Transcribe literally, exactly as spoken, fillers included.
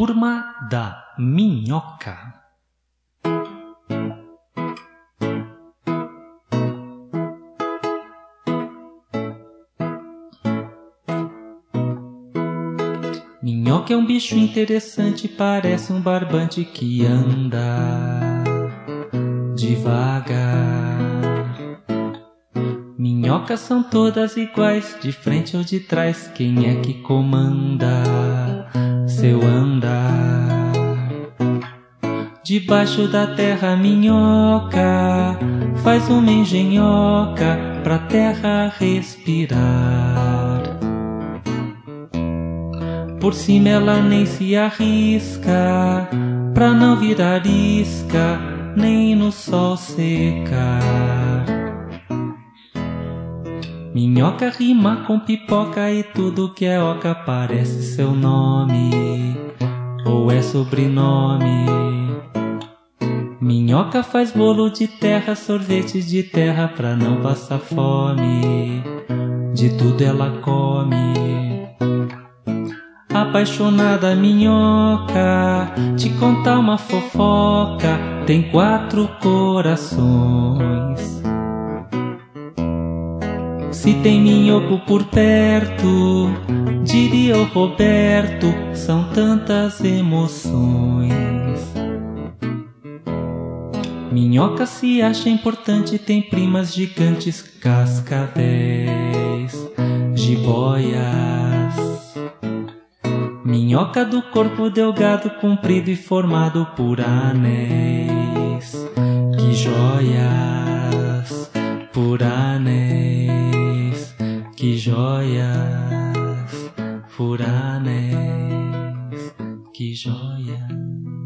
Turma da Minhoca. Minhoca é um bicho interessante, parece um barbante que anda devagar. Minhocas são todas iguais, de frente ou de trás, quem é que comanda seu andar? Debaixo da terra a minhoca faz uma engenhoca pra terra respirar. Por cima ela nem se arrisca pra não virar isca, nem no sol secar. Minhoca rima com pipoca e tudo que é oca parece seu nome ou é sobrenome. Minhoca faz bolo de terra, sorvete de terra pra não passar fome. De tudo ela come. Apaixonada minhoca, te contar uma fofoca, tem quatro corações. Se tem minhoco por perto, diria o Roberto, são tantas emoções. Minhoca se acha importante, tem primas gigantes, cascavéis, jiboias. Minhoca do corpo delgado, comprido e formado por anéis. Que joias, por anéis. Que joias, por anéis. Que joias.